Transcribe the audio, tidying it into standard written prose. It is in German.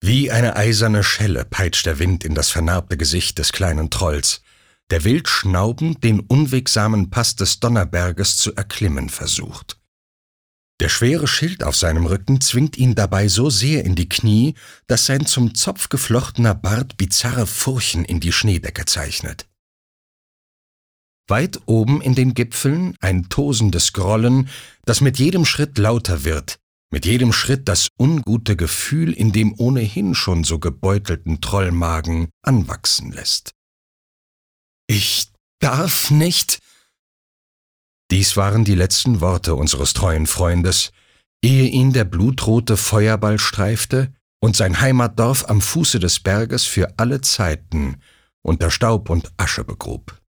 Wie eine eiserne Schelle peitscht der Wind in das vernarbte Gesicht des kleinen Trolls, der wild schnaubend den unwegsamen Pass des Donnerberges zu erklimmen versucht. Der schwere Schild auf seinem Rücken zwingt ihn dabei so sehr in die Knie, dass sein zum Zopf geflochtener Bart bizarre Furchen in die Schneedecke zeichnet. Weit oben in den Gipfeln ein tosendes Grollen, das mit jedem Schritt lauter wird, mit jedem Schritt das ungute Gefühl in dem ohnehin schon so gebeutelten Trollmagen anwachsen lässt. »Ich darf nicht«, dies waren die letzten Worte unseres treuen Freundes, ehe ihn der blutrote Feuerball streifte und sein Heimatdorf am Fuße des Berges für alle Zeiten unter Staub und Asche begrub.